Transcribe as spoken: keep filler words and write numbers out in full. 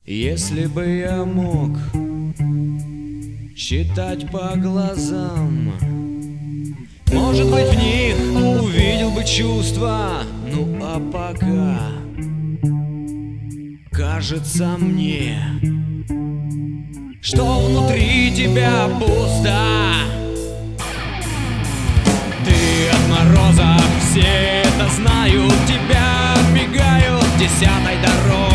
Если бы я мог читать по глазам, может быть, в них увидел бы чувства. Ну а пока кажется мне, что внутри тебя пусто. Ты от мороза, все это знают, тебя оббегают десятой дорогой.